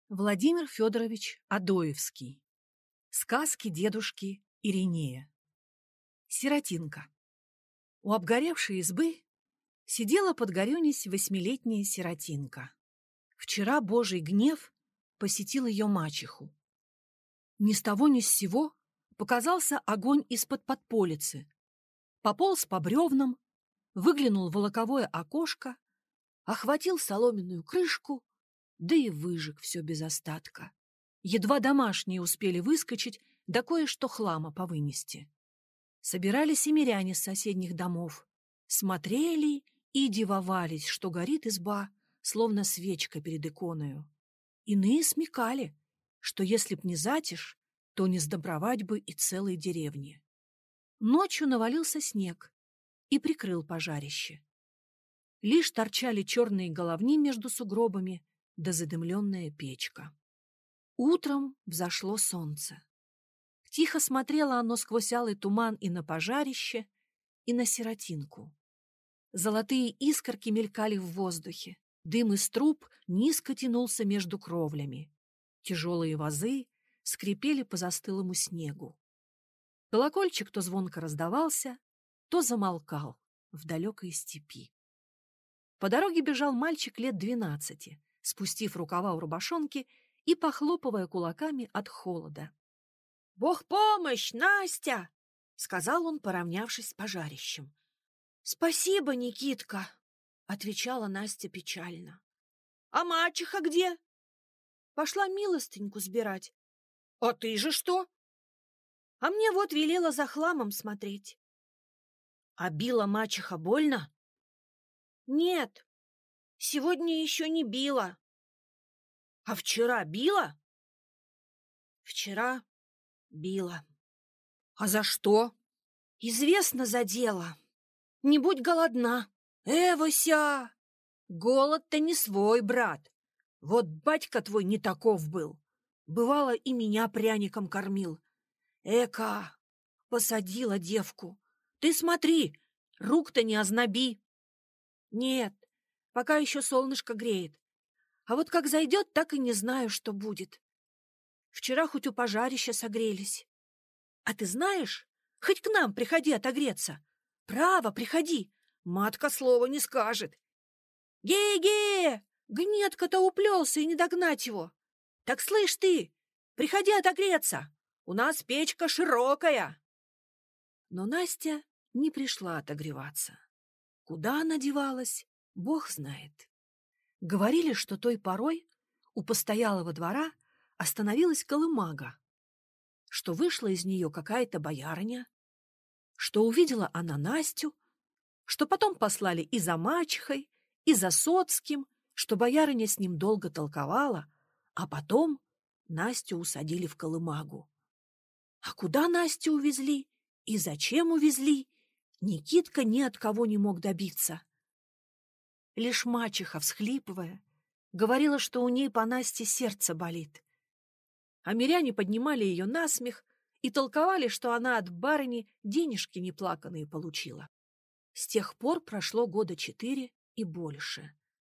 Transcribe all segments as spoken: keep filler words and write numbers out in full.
Владимир Федорович Адоевский. Сказки дедушки Иринея. Сиротинка. У обгоревшей избы сидела под горюнись восьмилетняя сиротинка. Вчера Божий гнев посетил ее мачеху. Ни с того ни с сего показался огонь из-под подполицы, пополз по бревнам, выглянул в волоковое окошко, охватил соломенную крышку, да и выжег все без остатка. Едва домашние успели выскочить, да кое-что хлама повынести. Собирались и миряне с соседних домов, смотрели и дивовались, что горит изба, словно свечка перед иконою. Иные смекали, что если б не затишь, то не сдобровать бы и целой деревне. Ночью навалился снег и прикрыл пожарище. Лишь торчали черные головни между сугробами, да задымленная печка. Утром взошло солнце. Тихо смотрело оно сквозь алый туман и на пожарище, и на сиротинку. Золотые искорки мелькали в воздухе, дым из труб низко тянулся между кровлями. Тяжелые вазы скрипели по застылому снегу. Колокольчик то звонко раздавался, то замолкал в далекой степи. По дороге бежал мальчик лет двенадцати, спустив рукава у рубашонки и похлопывая кулаками от холода. — Бог помощь, Настя! — сказал он, поравнявшись с пожарищем. — Спасибо, Никитка! — отвечала Настя печально. — А мачеха где? — Пошла милостыньку сбирать. — А ты же что? — А мне вот велела за хламом смотреть. — А била мачеха больно? — Нет, сегодня еще не била. — А вчера била? — Вчера била. — А за что? — Известно за дело. Не будь голодна. — Эвася! Голод-то не свой, брат. Вот батька твой не таков был. Бывало, и меня пряником кормил. Эка, посадила девку. Ты смотри, рук-то не озноби. Нет, пока еще солнышко греет. А вот как зайдет, так и не знаю, что будет. Вчера хоть у пожарища согрелись. А ты знаешь, хоть к нам приходи отогреться. Право, приходи, матка слова не скажет. Ге-ге, гнетка-то уплелся и не догнать его. Так слышь ты, приходи отогреться, у нас печка широкая. Но Настя не пришла отогреваться. Куда она девалась, Бог знает. Говорили, что той порой у постоялого двора остановилась колымага, что вышла из нее какая-то боярыня, что увидела она Настю, что потом послали и за мачехой, и за Соцким, что боярыня с ним долго толковала, а потом Настю усадили в колымагу. А куда Настю увезли и зачем увезли, Никитка ни от кого не мог добиться. Лишь мачеха, всхлипывая, говорила, что у ней по Насте сердце болит. А миряне поднимали ее на смех и толковали, что она от барыни денежки неплаканные получила. С тех пор прошло года четыре и больше.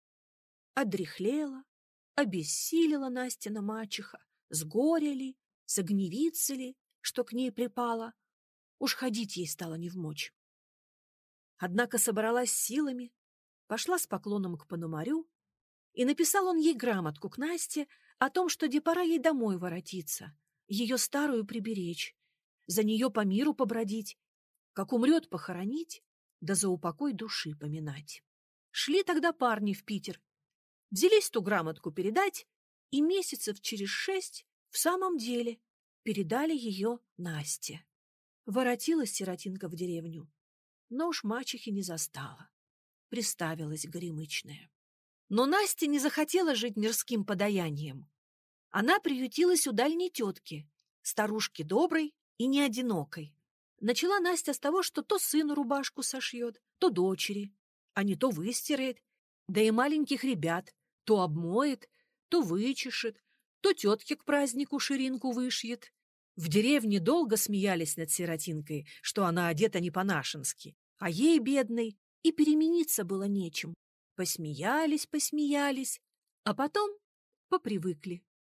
Одряхлела, обессилила Настина мачеха, с горя ли, согневится ли, что к ней припала. Уж ходить ей стало невмочь. Однако собралась силами, пошла с поклоном к Пономарю, и написал он ей грамотку к Насте о том, что де пора ей домой воротиться, ее старую приберечь, за нее по миру побродить, как умрет похоронить, да за упокой души поминать. Шли тогда парни в Питер, взялись ту грамотку передать, и месяцев через шесть в самом деле передали ее Насте. Воротилась сиротинка в деревню, но уж мачехи не застала. Приставилась горемычная. Но Настя не захотела жить мирским подаянием. Она приютилась у дальней тетки, старушки доброй и неодинокой. Начала Настя с того, что то сыну рубашку сошьет, то дочери, а не то выстирает, да и маленьких ребят то обмоет, то вычешет, то тетке к празднику ширинку вышьет. В деревне долго смеялись над сиротинкой, что она одета не по-нашенски, а ей, бедной, и перемениться было нечем. Посмеялись, посмеялись, а потом попривыкли.